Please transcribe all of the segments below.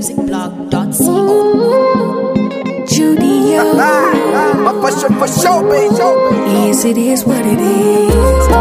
ZanMusicBlog.co. Judio. For sure, baby. Yes, it is what it is.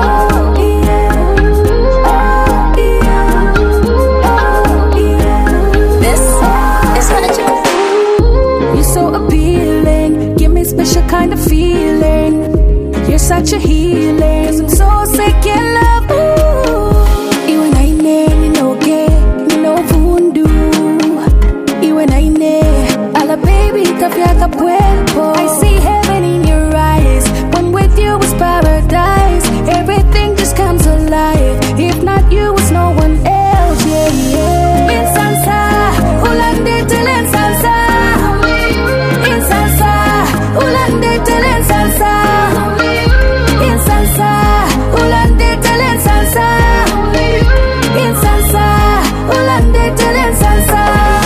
This is magic. You're so appealing, give me special kind of feeling. You're such a healing, 'cause I'm so sick in love. Ooh. Iwe na ine, ninoge, nino vundu. Iwe na ine, ala baby, tafiaka puerpo. I see heaven in your eyes. When with you is paradise. Everything just comes alive. If not you, it's no one else. Yeah, yeah. Insansa, ulande telen sansa. Insansa, ulande telen sansa. Insansa, ulande telen sansa. Insansa, ulande telen sansa.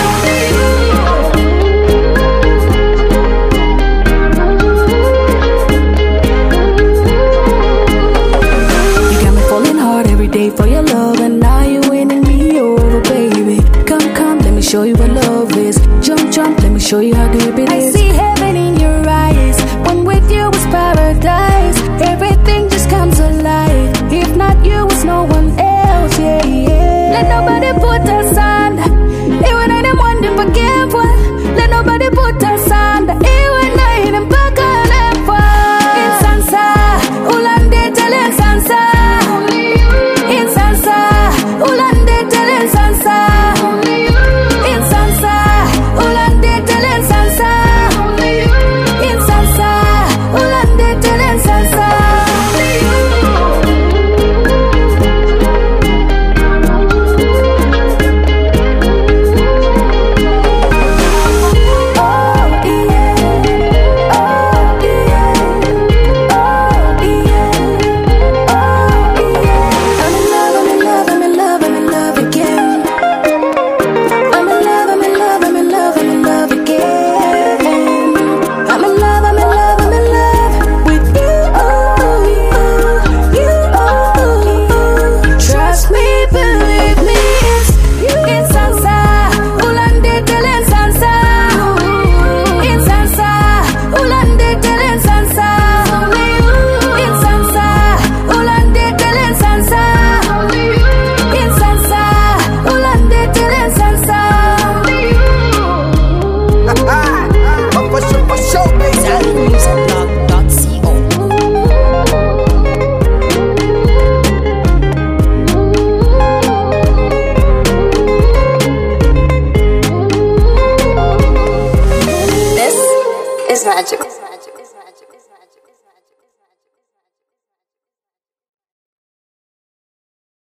You got me falling hard every day for your love, and now you're winning me over, baby. Come, come, let me show you what love is. Jump, jump, let me show you how deep it is. I see heaven in your eyes. When with you is paradise. Everything just comes alive. If not you, it's no one else. Yeah, yeah. Let nobody put us under. Even I them one to forgive one. Let nobody put us under. Even I them back on ever. Insansa, ulande telen sansa. Insansa, ulande telen sansa. Insansa, ulande telen sansa. Insansa, ulande telen sansa. For sure, baby. ZanMusicBlog.co. This is magical.